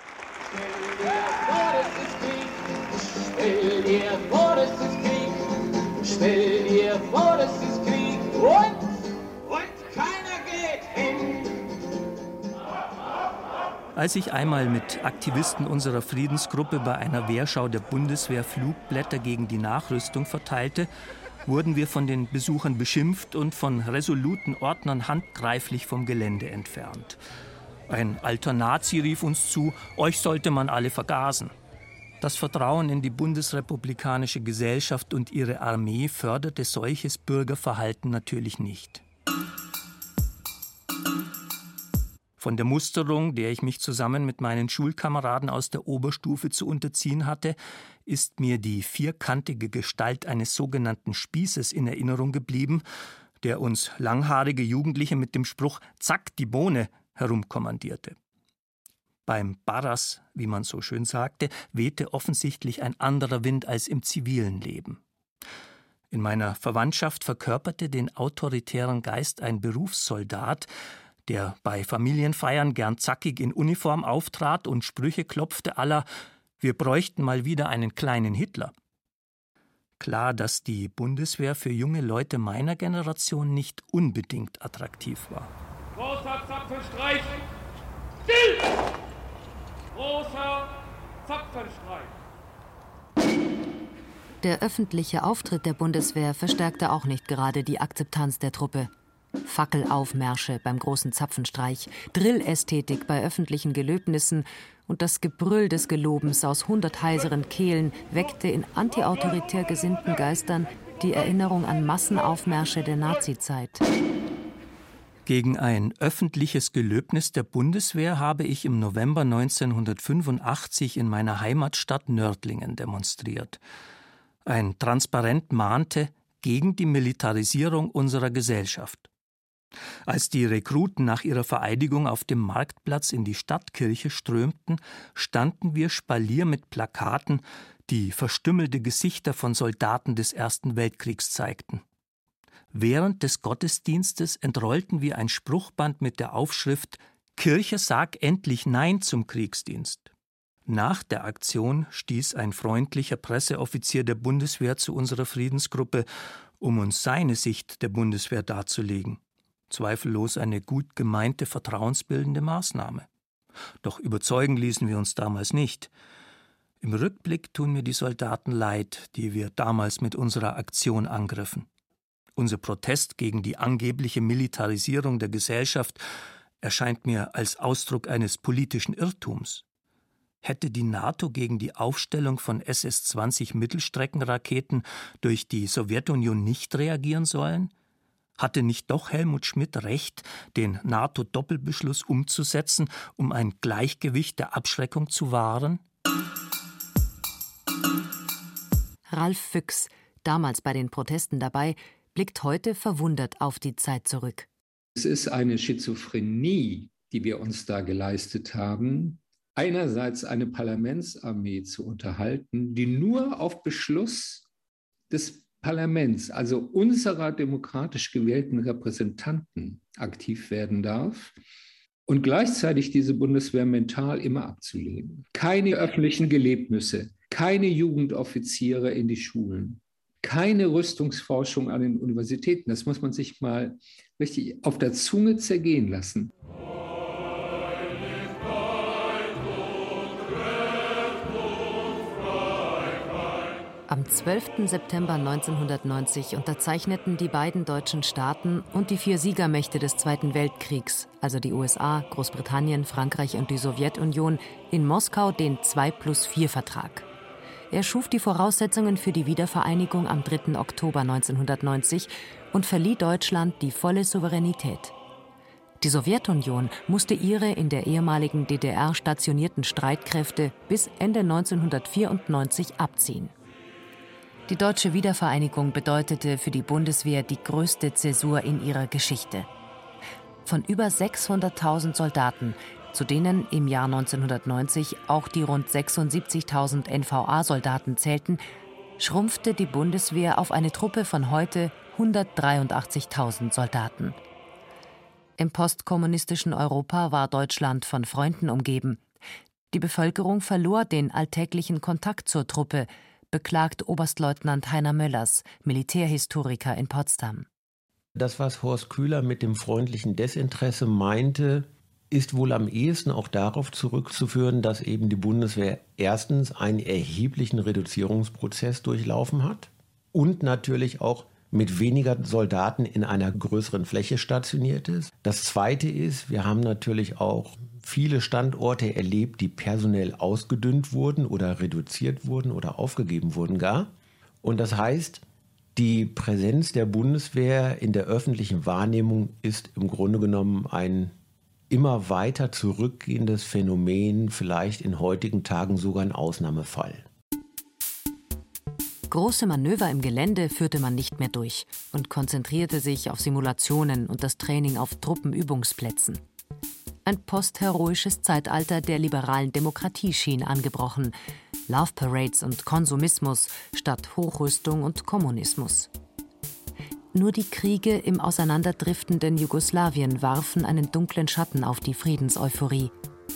Stell dir vor, es ist Krieg. Stell dir vor, es ist Krieg. Und, und keiner geht hin. Als ich einmal mit Aktivisten unserer Friedensgruppe bei einer Wehrschau der Bundeswehr Flugblätter gegen die Nachrüstung verteilte, wurden wir von den Besuchern beschimpft und von resoluten Ordnern handgreiflich vom Gelände entfernt. Ein alter Nazi rief uns zu, euch sollte man alle vergasen. Das Vertrauen in die bundesrepublikanische Gesellschaft und ihre Armee förderte solches Bürgerverhalten natürlich nicht. Von der Musterung, der ich mich zusammen mit meinen Schulkameraden aus der Oberstufe zu unterziehen hatte, ist mir die vierkantige Gestalt eines sogenannten Spießes in Erinnerung geblieben, der uns langhaarige Jugendliche mit dem Spruch »Zack, die Bohne« herumkommandierte. Beim Barras, wie man so schön sagte, wehte offensichtlich ein anderer Wind als im zivilen Leben. In meiner Verwandtschaft verkörperte den autoritären Geist ein Berufssoldat, der bei Familienfeiern gern zackig in Uniform auftrat und Sprüche klopfte à la Wir bräuchten mal wieder einen kleinen Hitler. Klar, dass die Bundeswehr für junge Leute meiner Generation nicht unbedingt attraktiv war. Großer Zapfenstreich! Still! Großer Zapfenstreich! Der öffentliche Auftritt der Bundeswehr verstärkte auch nicht gerade die Akzeptanz der Truppe. Fackelaufmärsche beim großen Zapfenstreich, Drillästhetik bei öffentlichen Gelöbnissen und das Gebrüll des Gelobens aus hundert heiseren Kehlen weckte in antiautoritär gesinnten Geistern die Erinnerung an Massenaufmärsche der Nazizeit. Gegen ein öffentliches Gelöbnis der Bundeswehr habe ich im November neunzehnhundertfünfundachtzig in meiner Heimatstadt Nördlingen demonstriert. Ein Transparent mahnte gegen die Militarisierung unserer Gesellschaft. Als die Rekruten nach ihrer Vereidigung auf dem Marktplatz in die Stadtkirche strömten, standen wir Spalier mit Plakaten, die verstümmelte Gesichter von Soldaten des Ersten Weltkriegs zeigten. Während des Gottesdienstes entrollten wir ein Spruchband mit der Aufschrift »Kirche, sag endlich Nein zum Kriegsdienst«. Nach der Aktion stieß ein freundlicher Presseoffizier der Bundeswehr zu unserer Friedensgruppe, um uns seine Sicht der Bundeswehr darzulegen. Zweifellos eine gut gemeinte vertrauensbildende Maßnahme. Doch überzeugen ließen wir uns damals nicht. Im Rückblick tun mir die Soldaten leid, die wir damals mit unserer Aktion angriffen. Unser Protest gegen die angebliche Militarisierung der Gesellschaft erscheint mir als Ausdruck eines politischen Irrtums. Hätte die NATO gegen die Aufstellung von S S zwanzig Mittelstreckenraketen durch die Sowjetunion nicht reagieren sollen? Hatte nicht doch Helmut Schmidt recht, den NATO-Doppelbeschluss umzusetzen, um ein Gleichgewicht der Abschreckung zu wahren? Ralf Füchs, damals bei den Protesten dabei, blickt heute verwundert auf die Zeit zurück. Es ist eine Schizophrenie, die wir uns da geleistet haben, einerseits eine Parlamentsarmee zu unterhalten, die nur auf Beschluss des Parlaments, also unserer demokratisch gewählten Repräsentanten, aktiv werden darf und gleichzeitig diese Bundeswehr mental immer abzulehnen. Keine öffentlichen Gelebnisse, keine Jugendoffiziere in die Schulen, keine Rüstungsforschung an den Universitäten. Das muss man sich mal richtig auf der Zunge zergehen lassen. Am zwölften September neunzehnhundertneunzig unterzeichneten die beiden deutschen Staaten und die vier Siegermächte des Zweiten Weltkriegs, also die U S A, Großbritannien, Frankreich und die Sowjetunion, in Moskau den zwei plus vier Vertrag. Er schuf die Voraussetzungen für die Wiedervereinigung am dritten Oktober neunzehnhundertneunzig und verlieh Deutschland die volle Souveränität. Die Sowjetunion musste ihre in der ehemaligen D D R stationierten Streitkräfte bis Ende neunzehnhundertvierundneunzig abziehen. Die deutsche Wiedervereinigung bedeutete für die Bundeswehr die größte Zäsur in ihrer Geschichte. Von über sechshunderttausend Soldaten, zu denen im Jahr neunzehnhundertneunzig auch die rund sechsundsiebzigtausend N V A-Soldaten zählten, schrumpfte die Bundeswehr auf eine Truppe von heute hundertdreiundachtzigtausend Soldaten. Im postkommunistischen Europa war Deutschland von Freunden umgeben. Die Bevölkerung verlor den alltäglichen Kontakt zur Truppe, beklagt Oberstleutnant Heiner Möllers, Militärhistoriker in Potsdam. Das, was Horst Köhler mit dem freundlichen Desinteresse meinte, ist wohl am ehesten auch darauf zurückzuführen, dass eben die Bundeswehr erstens einen erheblichen Reduzierungsprozess durchlaufen hat und natürlich auch mit weniger Soldaten in einer größeren Fläche stationiert ist. Das Zweite ist, wir haben natürlich auch viele Standorte erlebt, die personell ausgedünnt wurden oder reduziert wurden oder aufgegeben wurden gar. Und das heißt, die Präsenz der Bundeswehr in der öffentlichen Wahrnehmung ist im Grunde genommen ein immer weiter zurückgehendes Phänomen, vielleicht in heutigen Tagen sogar ein Ausnahmefall. Große Manöver im Gelände führte man nicht mehr durch und konzentrierte sich auf Simulationen und das Training auf Truppenübungsplätzen. Ein postheroisches Zeitalter der liberalen Demokratie schien angebrochen. Love Parades und Konsumismus statt Hochrüstung und Kommunismus. Nur die Kriege im auseinanderdriftenden Jugoslawien warfen einen dunklen Schatten auf die Friedenseuphorie.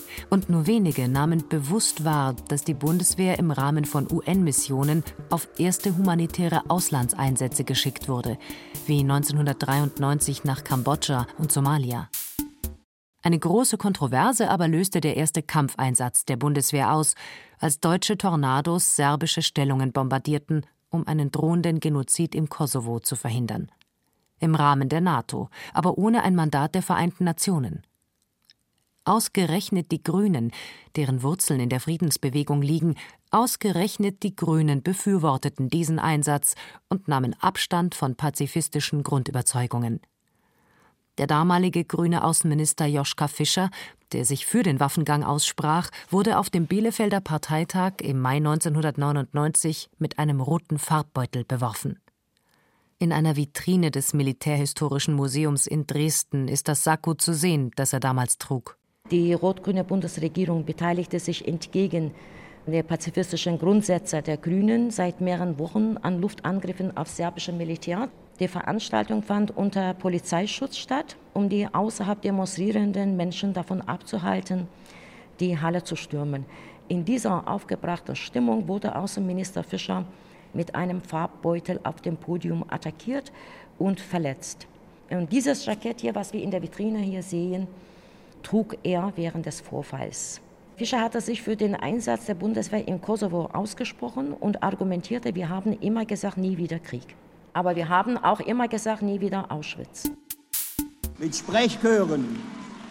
Und nur wenige nahmen bewusst wahr, dass die Bundeswehr im Rahmen von U N-Missionen auf erste humanitäre Auslandseinsätze geschickt wurde, wie neunzehnhundertdreiundneunzig nach Kambodscha und Somalia. Eine große Kontroverse aber löste der erste Kampfeinsatz der Bundeswehr aus, als deutsche Tornados serbische Stellungen bombardierten, um einen drohenden Genozid im Kosovo zu verhindern. Im Rahmen der NATO, aber ohne ein Mandat der Vereinten Nationen. Ausgerechnet die Grünen, deren Wurzeln in der Friedensbewegung liegen, ausgerechnet die Grünen befürworteten diesen Einsatz und nahmen Abstand von pazifistischen Grundüberzeugungen. Der damalige grüne Außenminister Joschka Fischer, der sich für den Waffengang aussprach, wurde auf dem Bielefelder Parteitag im Mai neunzehnhundertneunundneunzig mit einem roten Farbbeutel beworfen. In einer Vitrine des Militärhistorischen Museums in Dresden ist das Sakko zu sehen, das er damals trug. Die rot-grüne Bundesregierung beteiligte sich entgegen der pazifistischen Grundsätze der Grünen seit mehreren Wochen an Luftangriffen auf serbische Militär. Die Veranstaltung fand unter Polizeischutz statt, um die außerhalb demonstrierenden Menschen davon abzuhalten, die Halle zu stürmen. In dieser aufgebrachten Stimmung wurde Außenminister Fischer mit einem Farbbeutel auf dem Podium attackiert und verletzt. Und dieses Jackett hier, was wir in der Vitrine hier sehen, trug er während des Vorfalls. Fischer hatte sich für den Einsatz der Bundeswehr im Kosovo ausgesprochen und argumentierte, wir haben immer gesagt, nie wieder Krieg. Aber wir haben auch immer gesagt, nie wieder Auschwitz. Mit Sprechchören,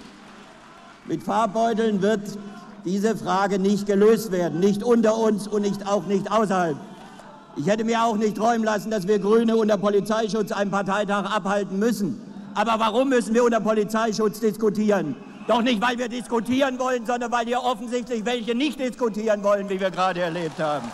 mit Farbbeuteln wird diese Frage nicht gelöst werden. Nicht unter uns und nicht, auch nicht außerhalb. Ich hätte mir auch nicht träumen lassen, dass wir Grüne unter Polizeischutz einen Parteitag abhalten müssen. Aber warum müssen wir unter Polizeischutz diskutieren? Doch nicht, weil wir diskutieren wollen, sondern weil hier offensichtlich welche nicht diskutieren wollen, wie wir gerade erlebt haben.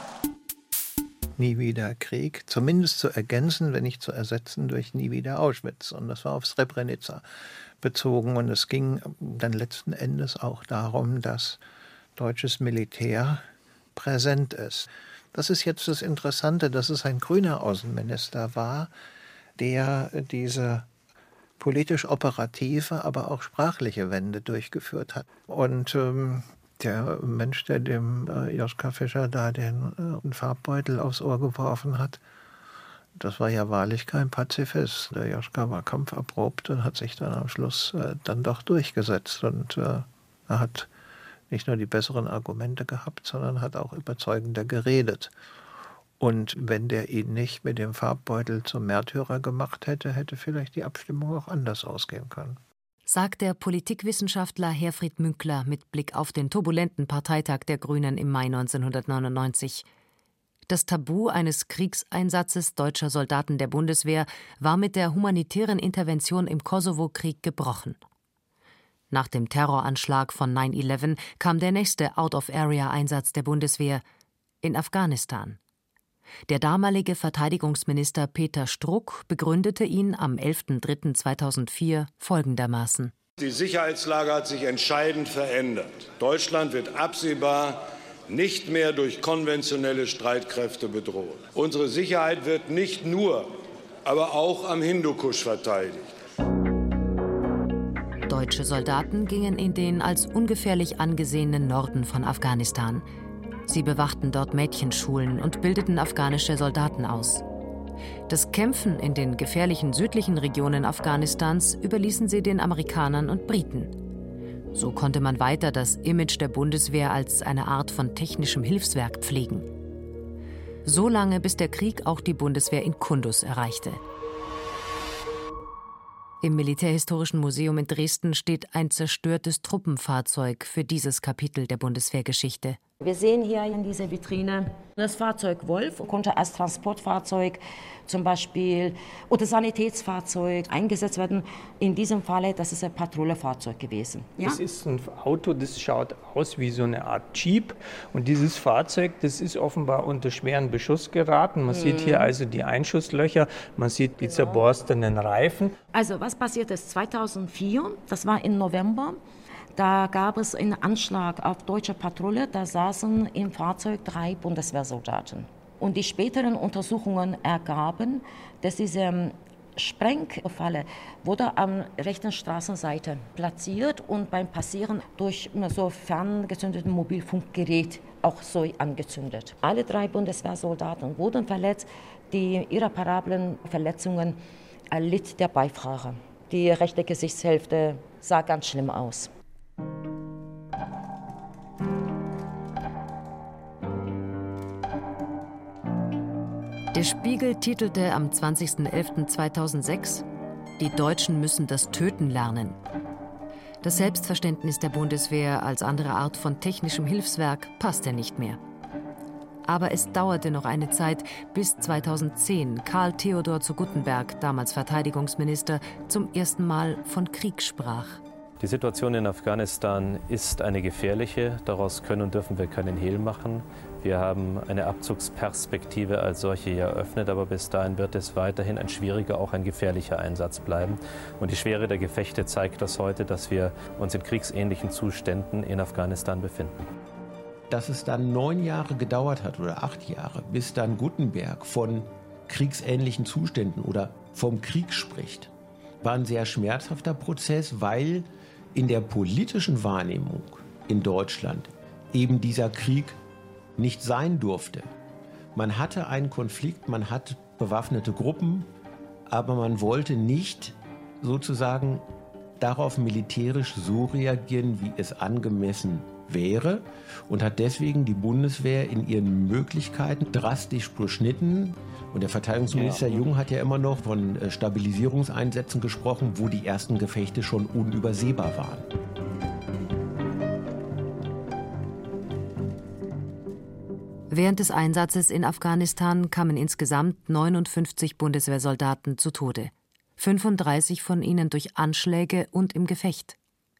Nie wieder Krieg, zumindest zu ergänzen, wenn nicht zu ersetzen durch nie wieder Auschwitz. Und das war auf Srebrenica bezogen. Und es ging dann letzten Endes auch darum, dass deutsches Militär präsent ist. Das ist jetzt das Interessante, dass es ein grüner Außenminister war, der diese politisch operative, aber auch sprachliche Wende durchgeführt hat. Und ähm, der Mensch, der dem äh, Joschka Fischer da den äh, Farbbeutel aufs Ohr geworfen hat, das war ja wahrlich kein Pazifist. Der Joschka war kampferprobt und hat sich dann am Schluss äh, dann doch durchgesetzt. Und äh, er hat nicht nur die besseren Argumente gehabt, sondern hat auch überzeugender geredet. Und wenn der ihn nicht mit dem Farbbeutel zum Märtyrer gemacht hätte, hätte vielleicht die Abstimmung auch anders ausgehen können. Sagt der Politikwissenschaftler Herfried Münkler mit Blick auf den turbulenten Parteitag der Grünen im Mai neunzehnhundertneunundneunzig. Das Tabu eines Kriegseinsatzes deutscher Soldaten der Bundeswehr war mit der humanitären Intervention im Kosovo-Krieg gebrochen. Nach dem Terroranschlag von neun elf kam der nächste Out-of-Area-Einsatz der Bundeswehr in Afghanistan. Der damalige Verteidigungsminister Peter Struck begründete ihn am elften dritten zweitausendvier folgendermaßen: Die Sicherheitslage hat sich entscheidend verändert. Deutschland wird absehbar nicht mehr durch konventionelle Streitkräfte bedroht. Unsere Sicherheit wird nicht nur, aber auch am Hindukusch verteidigt. Deutsche Soldaten gingen in den als ungefährlich angesehenen Norden von Afghanistan. Sie bewachten dort Mädchenschulen und bildeten afghanische Soldaten aus. Das Kämpfen in den gefährlichen südlichen Regionen Afghanistans überließen sie den Amerikanern und Briten. So konnte man weiter das Image der Bundeswehr als eine Art von technischem Hilfswerk pflegen. So lange, bis der Krieg auch die Bundeswehr in Kunduz erreichte. Im Militärhistorischen Museum in Dresden steht ein zerstörtes Truppenfahrzeug für dieses Kapitel der Bundeswehrgeschichte. Wir sehen hier in dieser Vitrine das Fahrzeug Wolf, konnte als Transportfahrzeug zum Beispiel oder Sanitätsfahrzeug eingesetzt werden. In diesem Falle, das ist ein Patrouillefahrzeug gewesen. Ja? Das ist ein Auto, das schaut aus wie so eine Art Jeep. Und dieses Fahrzeug, das ist offenbar unter schweren Beschuss geraten. Man mhm. sieht hier also die Einschusslöcher, man sieht die genau. zerborstenen Reifen. Also was passiert ist zweitausendvier, das war im November. Da gab es einen Anschlag auf deutsche Patrouille, da saßen im Fahrzeug drei Bundeswehrsoldaten. Und die späteren Untersuchungen ergaben, dass diese Sprengfalle wurde am rechten Straßenseite platziert und beim Passieren durch so ferngezündeten Mobilfunkgerät auch so angezündet. Alle drei Bundeswehrsoldaten wurden verletzt. Die irreparablen Verletzungen erlitt der Beifahrer. Die rechte Gesichtshälfte sah ganz schlimm aus. Der Spiegel titelte am zwanzigsten elften zweitausendsechs: Die Deutschen müssen das Töten lernen. Das Selbstverständnis der Bundeswehr als andere Art von technischem Hilfswerk passte nicht mehr. Aber es dauerte noch eine Zeit, bis zweitausendzehn Karl Theodor zu Guttenberg, damals Verteidigungsminister, zum ersten Mal von Krieg sprach. Die Situation in Afghanistan ist eine gefährliche. Daraus können und dürfen wir keinen Hehl machen. Wir haben eine Abzugsperspektive als solche ja eröffnet, aber bis dahin wird es weiterhin ein schwieriger, auch ein gefährlicher Einsatz bleiben. Und die Schwere der Gefechte zeigt das heute, dass wir uns in kriegsähnlichen Zuständen in Afghanistan befinden. Dass es dann neun Jahre gedauert hat oder acht Jahre, bis dann Guttenberg von kriegsähnlichen Zuständen oder vom Krieg spricht, war ein sehr schmerzhafter Prozess, weil in der politischen Wahrnehmung in Deutschland eben dieser Krieg nicht sein durfte. Man hatte einen Konflikt, man hat bewaffnete Gruppen, aber man wollte nicht sozusagen darauf militärisch so reagieren, wie es angemessen wäre, und hat deswegen die Bundeswehr in ihren Möglichkeiten drastisch beschnitten. Und der Verteidigungsminister ja. Jung hat ja immer noch von Stabilisierungseinsätzen gesprochen, wo die ersten Gefechte schon unübersehbar waren. Während des Einsatzes in Afghanistan kamen insgesamt neunundfünfzig Bundeswehrsoldaten zu Tode. fünfunddreißig von ihnen durch Anschläge und im Gefecht.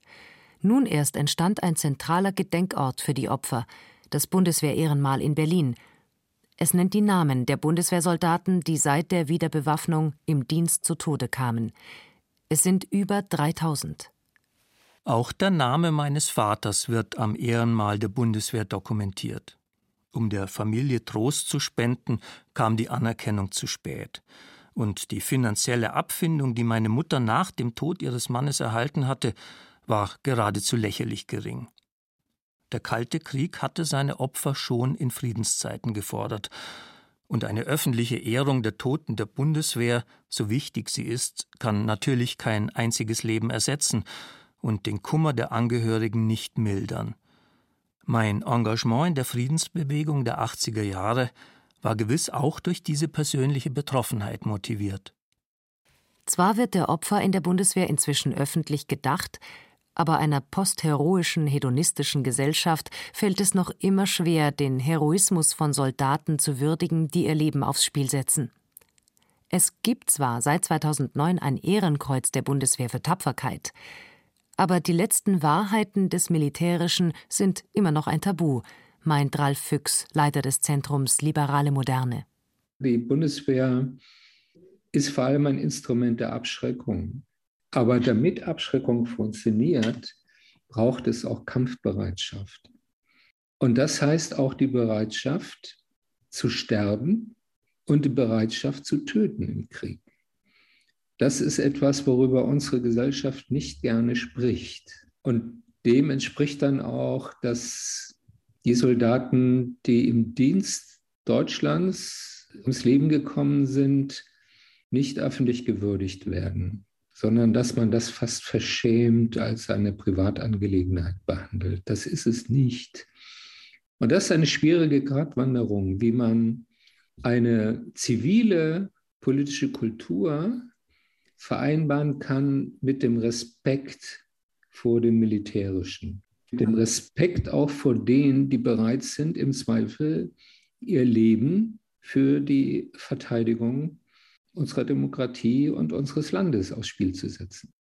Nun erst entstand ein zentraler Gedenkort für die Opfer, das Bundeswehr-Ehrenmal in Berlin. Es nennt die Namen der Bundeswehrsoldaten, die seit der Wiederbewaffnung im Dienst zu Tode kamen. Es sind über dreitausend. Auch der Name meines Vaters wird am Ehrenmal der Bundeswehr dokumentiert. Um der Familie Trost zu spenden, kam die Anerkennung zu spät. Und die finanzielle Abfindung, die meine Mutter nach dem Tod ihres Mannes erhalten hatte, war geradezu lächerlich gering. Der Kalte Krieg hatte seine Opfer schon in Friedenszeiten gefordert. Und eine öffentliche Ehrung der Toten der Bundeswehr, so wichtig sie ist, kann natürlich kein einziges Leben ersetzen und den Kummer der Angehörigen nicht mildern. Mein Engagement in der Friedensbewegung der achtziger Jahre war gewiss auch durch diese persönliche Betroffenheit motiviert. Zwar wird der Opfer in der Bundeswehr inzwischen öffentlich gedacht, aber einer postheroischen, hedonistischen Gesellschaft fällt es noch immer schwer, den Heroismus von Soldaten zu würdigen, die ihr Leben aufs Spiel setzen. Es gibt zwar seit zweitausendneun ein Ehrenkreuz der Bundeswehr für Tapferkeit, aber die letzten Wahrheiten des Militärischen sind immer noch ein Tabu, meint Ralf Füchs, Leiter des Zentrums Liberale Moderne. Die Bundeswehr ist vor allem ein Instrument der Abschreckung. Aber damit Abschreckung funktioniert, braucht es auch Kampfbereitschaft. Und das heißt auch die Bereitschaft zu sterben und die Bereitschaft zu töten im Krieg. Das ist etwas, worüber unsere Gesellschaft nicht gerne spricht. Und dem entspricht dann auch, dass die Soldaten, die im Dienst Deutschlands ums Leben gekommen sind, nicht öffentlich gewürdigt werden, sondern dass man das fast verschämt als eine Privatangelegenheit behandelt. Das ist es nicht. Und das ist eine schwierige Gratwanderung, wie man eine zivile politische Kultur vereinbaren kann mit dem Respekt vor dem Militärischen, mit dem Respekt auch vor denen, die bereit sind, im Zweifel ihr Leben für die Verteidigung unserer Demokratie und unseres Landes aufs Spiel zu setzen.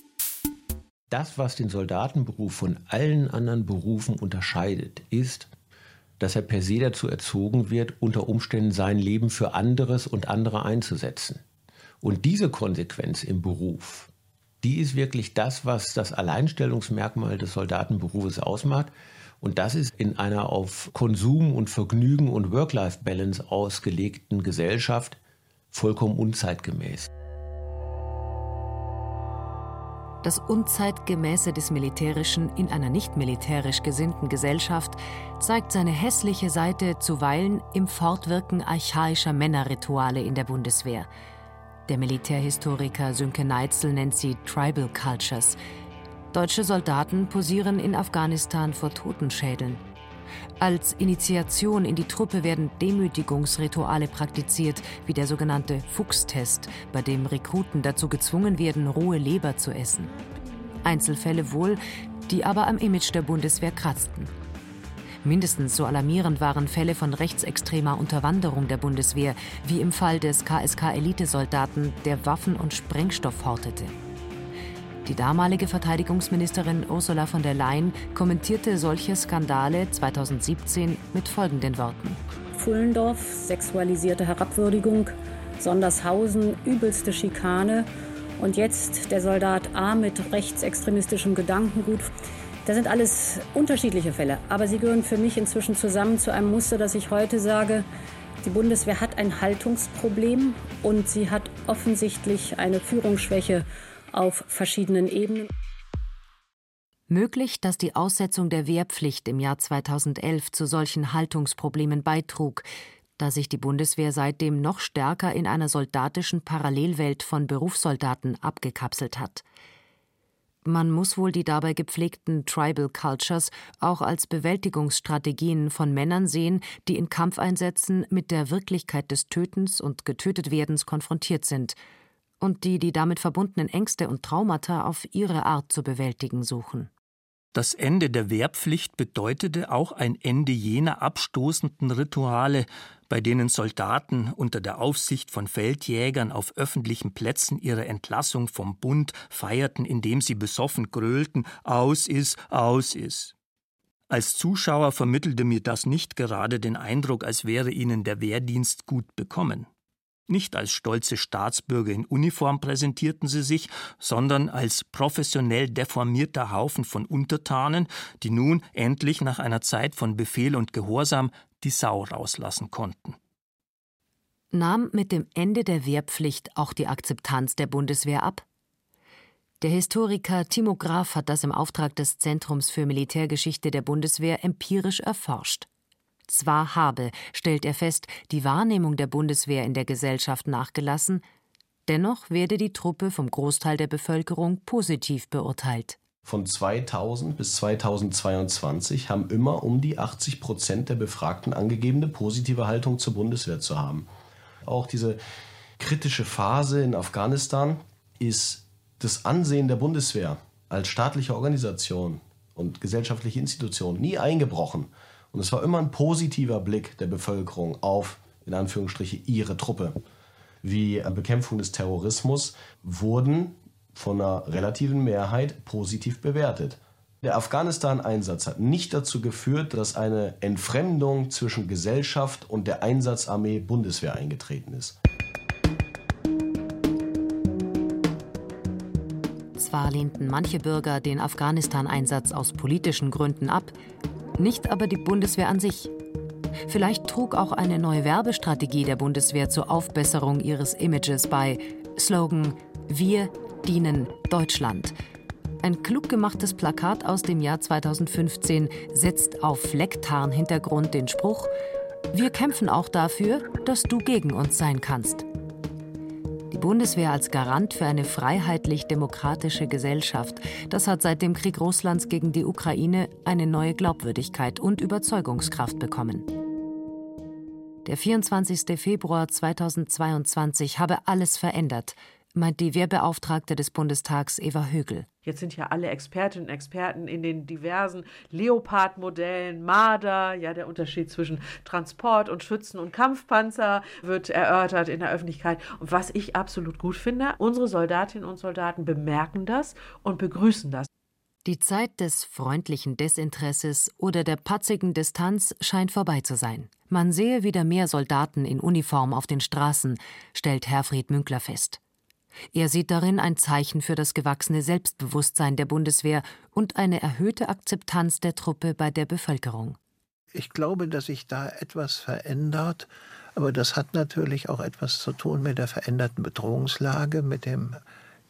Das, was den Soldatenberuf von allen anderen Berufen unterscheidet, ist, dass er per se dazu erzogen wird, unter Umständen sein Leben für anderes und andere einzusetzen. Und diese Konsequenz im Beruf, die ist wirklich das, was das Alleinstellungsmerkmal des Soldatenberufes ausmacht. Und das ist in einer auf Konsum und Vergnügen und Work-Life-Balance ausgelegten Gesellschaft vollkommen unzeitgemäß. Das Unzeitgemäße des Militärischen in einer nicht militärisch gesinnten Gesellschaft zeigt seine hässliche Seite zuweilen im Fortwirken archaischer Männerrituale in der Bundeswehr. Der Militärhistoriker Sönke Neitzel nennt sie Tribal Cultures. Deutsche Soldaten posieren in Afghanistan vor Totenschädeln. Als Initiation in die Truppe werden Demütigungsrituale praktiziert, wie der sogenannte Fuchstest, bei dem Rekruten dazu gezwungen werden, rohe Leber zu essen. Einzelfälle wohl, die aber am Image der Bundeswehr kratzten. Mindestens so alarmierend waren Fälle von rechtsextremer Unterwanderung der Bundeswehr, wie im Fall des K S K-Elitesoldaten, der Waffen und Sprengstoff hortete. Die damalige Verteidigungsministerin Ursula von der Leyen kommentierte solche Skandale zweitausendsiebzehn mit folgenden Worten: Pfullendorf, sexualisierte Herabwürdigung, Sondershausen, übelste Schikane und jetzt der Soldat A mit rechtsextremistischem Gedankengut. Das sind alles unterschiedliche Fälle, aber sie gehören für mich inzwischen zusammen zu einem Muster, dass ich heute sage, die Bundeswehr hat ein Haltungsproblem und sie hat offensichtlich eine Führungsschwäche auf verschiedenen Ebenen. Möglich, dass die Aussetzung der Wehrpflicht im Jahr zweitausendelf zu solchen Haltungsproblemen beitrug, da sich die Bundeswehr seitdem noch stärker in einer soldatischen Parallelwelt von Berufssoldaten abgekapselt hat. Man muss wohl die dabei gepflegten Tribal Cultures auch als Bewältigungsstrategien von Männern sehen, die in Kampfeinsätzen mit der Wirklichkeit des Tötens und Getötetwerdens konfrontiert sind und die die damit verbundenen Ängste und Traumata auf ihre Art zu bewältigen suchen. Das Ende der Wehrpflicht bedeutete auch ein Ende jener abstoßenden Rituale, bei denen Soldaten unter der Aufsicht von Feldjägern auf öffentlichen Plätzen ihre Entlassung vom Bund feierten, indem sie besoffen gröhlten: Aus ist, aus ist. Als Zuschauer vermittelte mir das nicht gerade den Eindruck, als wäre ihnen der Wehrdienst gut bekommen. Nicht als stolze Staatsbürger in Uniform präsentierten sie sich, sondern als professionell deformierter Haufen von Untertanen, die nun endlich nach einer Zeit von Befehl und Gehorsam die Sau rauslassen konnten. Nahm mit dem Ende der Wehrpflicht auch die Akzeptanz der Bundeswehr ab? Der Historiker Timo Graf hat das im Auftrag des Zentrums für Militärgeschichte der Bundeswehr empirisch erforscht. Zwar habe, stellt er fest, die Wahrnehmung der Bundeswehr in der Gesellschaft nachgelassen, dennoch werde die Truppe vom Großteil der Bevölkerung positiv beurteilt. Von zweitausend bis zweitausendzweiundzwanzig haben immer um die achtzig Prozent der Befragten angegeben, eine positive Haltung zur Bundeswehr zu haben. Auch diese kritische Phase in Afghanistan ist das Ansehen der Bundeswehr als staatliche Organisation und gesellschaftliche Institution nie eingebrochen. Und es war immer ein positiver Blick der Bevölkerung auf, in Anführungsstriche, ihre Truppe. Wie Bekämpfung des Terrorismus wurden von einer relativen Mehrheit positiv bewertet. Der Afghanistan-Einsatz hat nicht dazu geführt, dass eine Entfremdung zwischen Gesellschaft und der Einsatzarmee Bundeswehr eingetreten ist. Zwar lehnten manche Bürger den Afghanistan-Einsatz aus politischen Gründen ab, nicht aber die Bundeswehr an sich. Vielleicht trug auch eine neue Werbestrategie der Bundeswehr zur Aufbesserung ihres Images bei. Slogan: Wir dienen Deutschland. Ein klug gemachtes Plakat aus dem Jahr zweitausendfünfzehn setzt auf Flecktarnhintergrund den Spruch: Wir kämpfen auch dafür, dass du gegen uns sein kannst. Die Bundeswehr als Garant für eine freiheitlich-demokratische Gesellschaft, das hat seit dem Krieg Russlands gegen die Ukraine eine neue Glaubwürdigkeit und Überzeugungskraft bekommen. Der vierundzwanzigster Februar zweitausendzweiundzwanzig habe alles verändert, meint die Wehrbeauftragte des Bundestags Eva Högel. Jetzt sind ja alle Expertinnen und Experten in den diversen Leopard-Modellen, Marder, ja, der Unterschied zwischen Transport und Schützen und Kampfpanzer wird erörtert in der Öffentlichkeit. Und was ich absolut gut finde, unsere Soldatinnen und Soldaten bemerken das und begrüßen das. Die Zeit des freundlichen Desinteresses oder der patzigen Distanz scheint vorbei zu sein. Man sehe wieder mehr Soldaten in Uniform auf den Straßen, stellt Herfried Münkler fest. Er sieht darin ein Zeichen für das gewachsene Selbstbewusstsein der Bundeswehr und eine erhöhte Akzeptanz der Truppe bei der Bevölkerung. Ich glaube, dass sich da etwas verändert, aber das hat natürlich auch etwas zu tun mit der veränderten Bedrohungslage, mit dem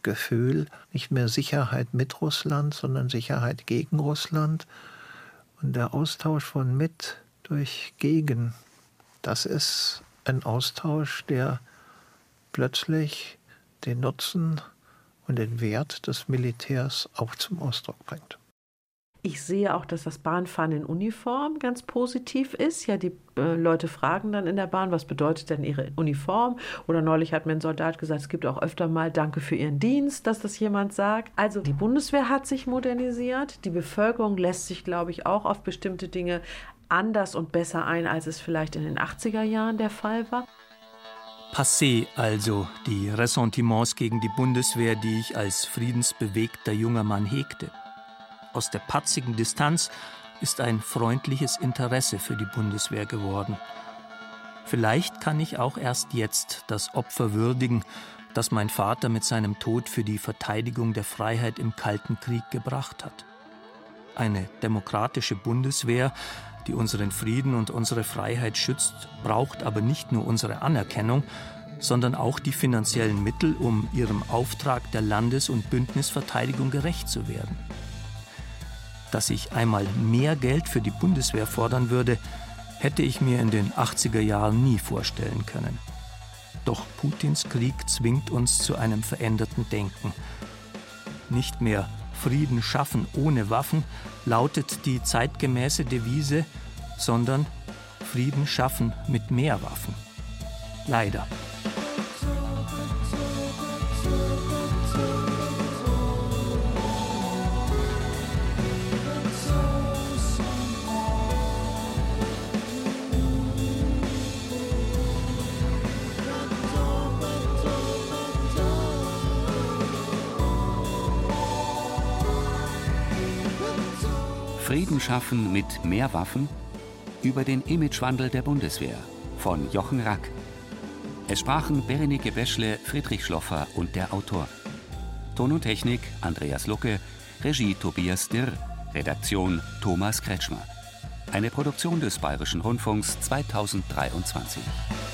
Gefühl, nicht mehr Sicherheit mit Russland, sondern Sicherheit gegen Russland. Und der Austausch von mit durch gegen, das ist ein Austausch, der plötzlich den Nutzen und den Wert des Militärs auch zum Ausdruck bringt. Ich sehe auch, dass das Bahnfahren in Uniform ganz positiv ist. Ja, die äh, Leute fragen dann in der Bahn, was bedeutet denn ihre Uniform? Oder neulich hat mir ein Soldat gesagt, es gibt auch öfter mal Danke für Ihren Dienst, dass das jemand sagt. Also die Bundeswehr hat sich modernisiert. Die Bevölkerung lässt sich, glaube ich, auch auf bestimmte Dinge anders und besser ein, als es vielleicht in den achtziger Jahren der Fall war. Passé also die Ressentiments gegen die Bundeswehr, die ich als friedensbewegter junger Mann hegte. Aus der patzigen Distanz ist ein freundliches Interesse für die Bundeswehr geworden. Vielleicht kann ich auch erst jetzt das Opfer würdigen, das mein Vater mit seinem Tod für die Verteidigung der Freiheit im Kalten Krieg gebracht hat. Eine demokratische Bundeswehr, die unseren Frieden und unsere Freiheit schützt, braucht aber nicht nur unsere Anerkennung, sondern auch die finanziellen Mittel, um ihrem Auftrag der Landes- und Bündnisverteidigung gerecht zu werden. Dass ich einmal mehr Geld für die Bundeswehr fordern würde, hätte ich mir in den achtziger Jahren nie vorstellen können. Doch Putins Krieg zwingt uns zu einem veränderten Denken. Nicht mehr Frieden schaffen ohne Waffen lautet die zeitgemäße Devise, sondern Frieden schaffen mit mehr Waffen. Leider. Frieden schaffen mit mehr Waffen? Über den Imagewandel der Bundeswehr von Jochen Rack. Es sprachen Berenike Beschle, Friedrich Schloffer und der Autor. Ton und Technik Andreas Lucke, Regie Tobias Dirr, Redaktion Thomas Kretschmer. Eine Produktion des Bayerischen Rundfunks zweitausenddreiundzwanzig.